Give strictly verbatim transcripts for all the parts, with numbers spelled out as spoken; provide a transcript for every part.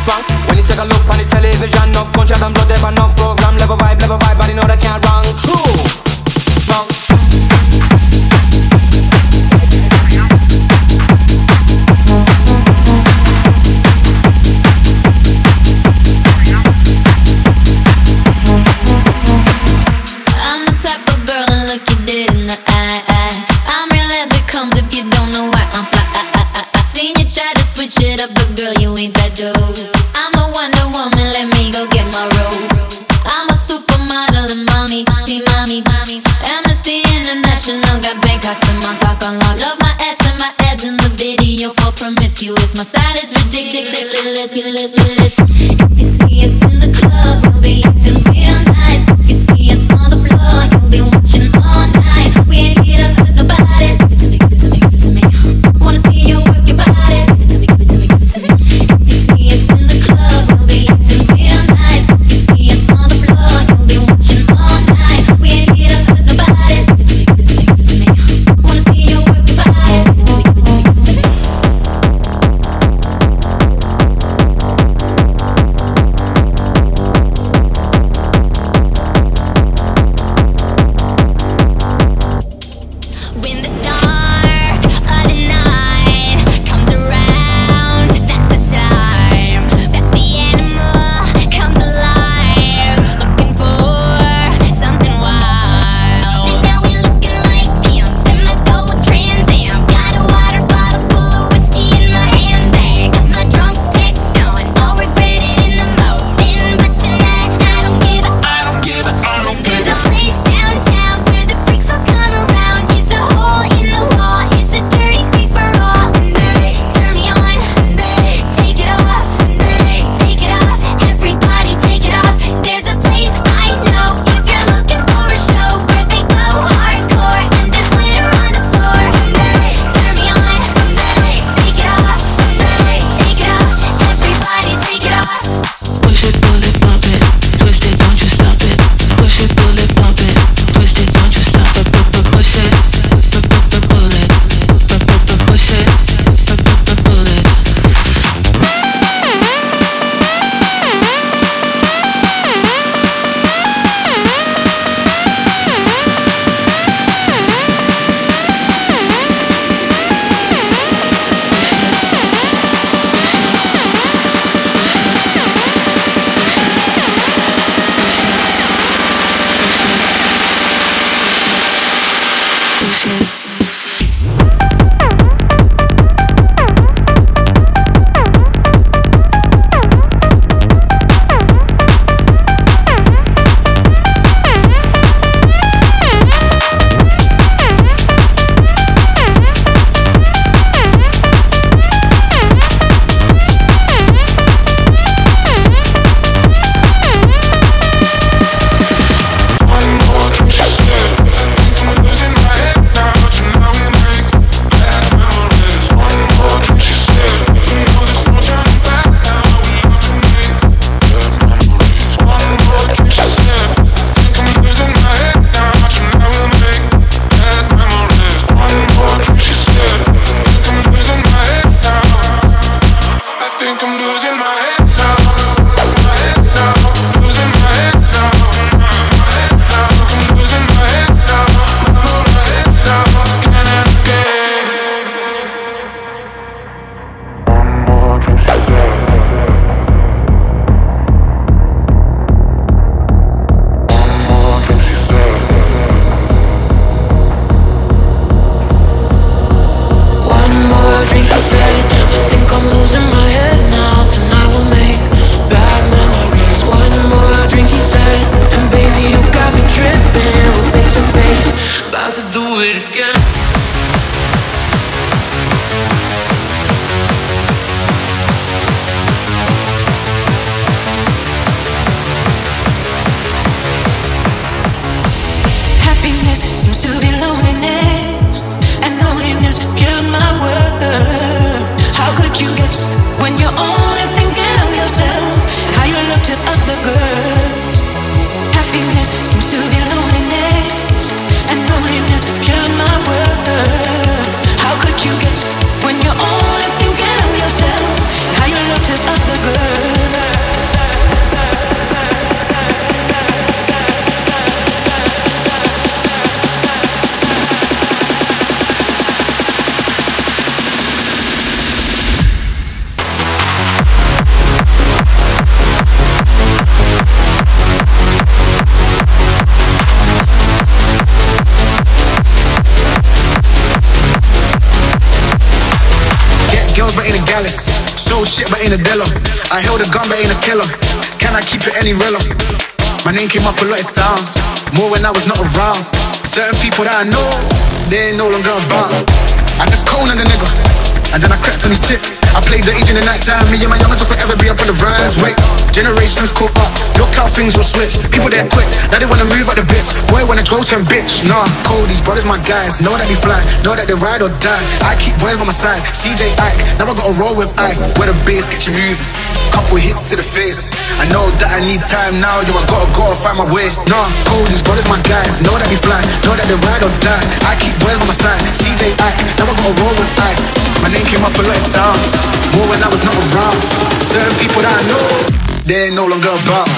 strong. When you take a look on the television, enough gunshot and blood, there enough program. Level vibe, level vibe, but you know they can't wrong. True, wrong. I'm the type of girl to look you dead in the eye, eye. I'm real as it comes if you don't know why I'm fly. I, I, I, I seen you try to switch it up, but girl, you ain't that dope. I'm the Wonder Woman, let me go get my robe. I'm a supermodel and mommy, see mommy, mommy. Amnesty International got Bangkok to Montauk on lock. Love my ass and my abs in the video for promiscuous. My style is ridiculous, ridiculous, ridiculous. If you see us in the club, we'll be acting real nice. If you see us on the floor, you'll be watching all night. We ain't here to hurt nobody. Give it to me, give it to me, give it to me. Wanna see you work your body. Give it to me, give it to me, give it to me. If you see us in the club, we'll be acting real nice. If you see us on the floor, you'll be watching all night. We ain't here to hurt nobody. Give it to me, give it to me, give it to me. Wanna see you work your body. Give it to me, give it to me, give it to me. girls but ain't a gallus. Sold shit but ain't a dealer. I held a gun but ain't a killer. Can I keep it any realer? My name came up a lot of sounds, more when I was not around. Certain people that I know, they ain't no longer about. I just coned the nigga, and then I crept on his tip. I played the age in the night time. Me and my youngers will forever be up on the rise. Wait, generations caught up. Look how things will switch. People there quick, now they wanna move out the bits. Boy wanna go turn bitch. Nah, cold, these brothers my guys. Know that they fly, know that they ride or die. I keep boys by my side. C J Ike, now I gotta roll with ice. Where the bass get you moving, couple hits to the face. I know that I need time now. Yo, I gotta go and find my way. Nah, cold, these brothers my guys. Know that they fly, know that they ride or die. I keep boys by my side. C J Ike, now I gotta roll with ice. My name came up a lot of sounds, more when I was not around. Certain people that I know, they ain't no longer about.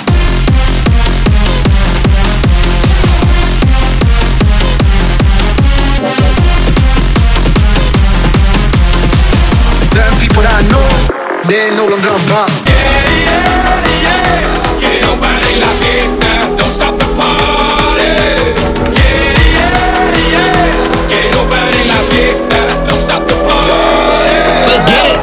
Certain people that I know, they ain't no longer about. Yeah, yeah, yeah. Que no pare la fiesta, don't stop the party. Yeah, yeah, yeah. Que no pare la fiesta, don't stop the party. Let's get it.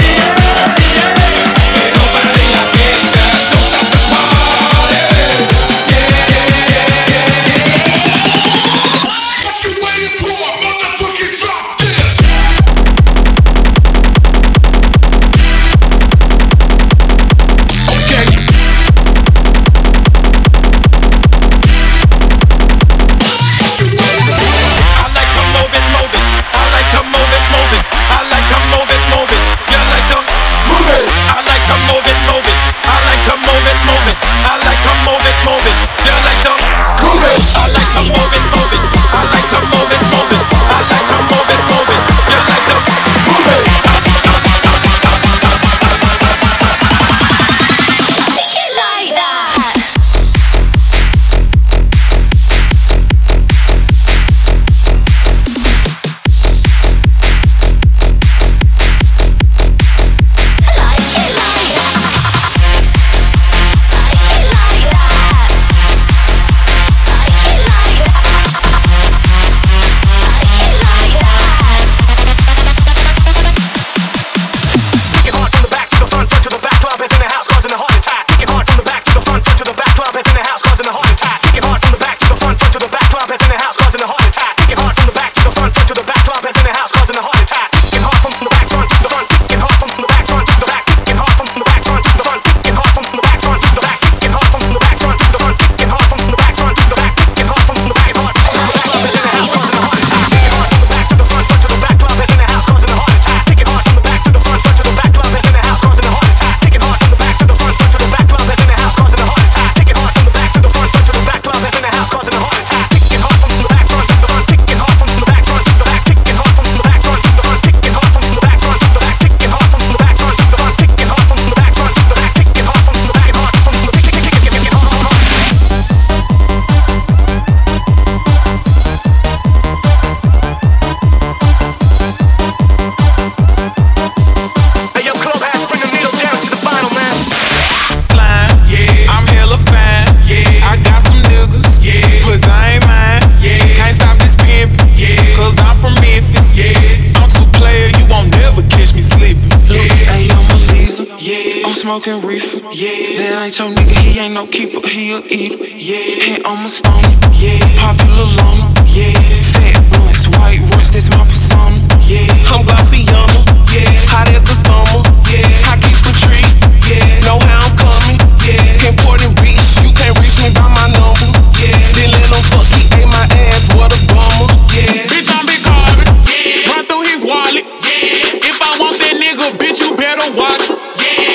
Smoking reefer, yeah. That ain't your nigga, he ain't no keeper, he a eater, yeah. Hit on my stoner, yeah. Popular loner, yeah. Fat blunts, white runs, that's my persona, yeah. I'm Glossiana, yeah. Hot as the summer, yeah. I keep a tree, yeah. Know how I'm coming, yeah. Important bitch, you can't reach me by my number, yeah. Then let him fuck, he ate my ass, what a bummer, yeah. Bitch, I'm Big Carbon, yeah. Run through his wallet, yeah. If I want that nigga, bitch, you better watch him.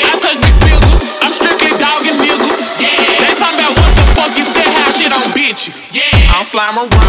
I'll slime around.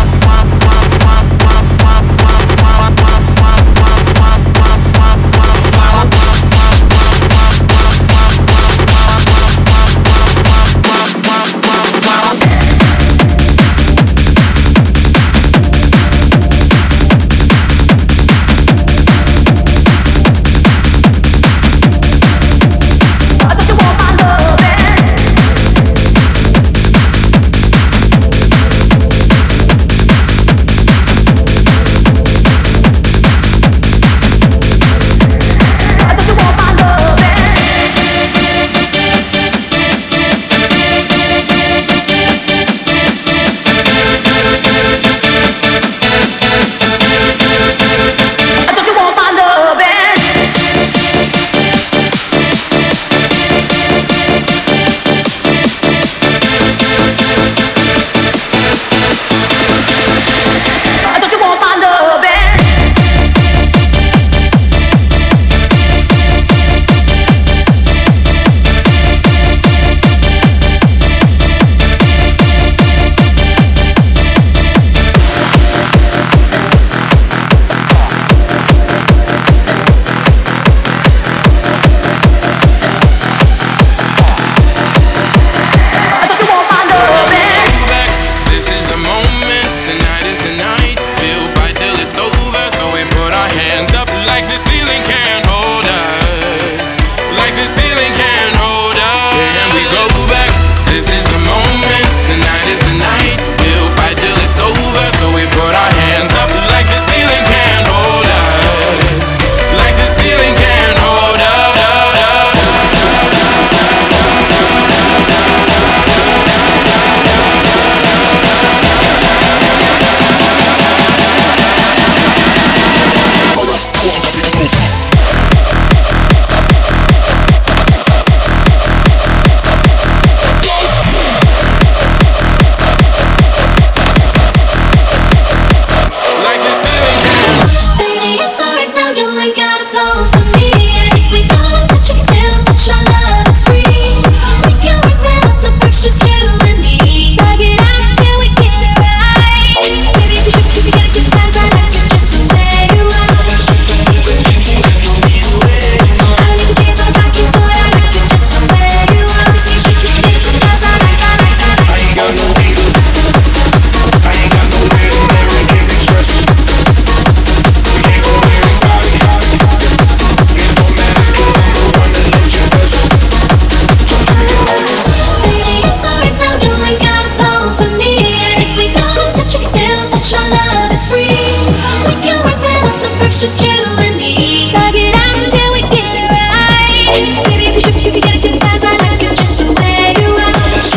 it's just you and me. Talk it out until we get it right. Baby, if you trip, you can get it too fast. I like it just the way you are.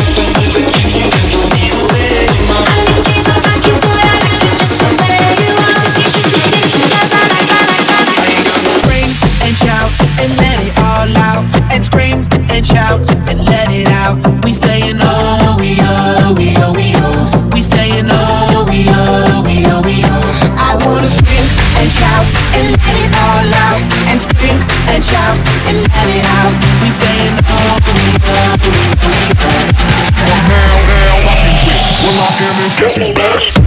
I don't need to change, so I keep going. I like it just the way you are. See, you can get it too fast. I like, I like, I like. I ain't gonna scream and shout and let it all out. And scream and shout and let it out. We saying oh, we oh, we oh, we oh. We saying oh, we oh, we oh, we oh. I wanna scream and shout and let it all out. And scream and shout and let it out. We saying oh, we oh, we oh, we oh. Now, now, I can quit. Well, I can and guess who's back?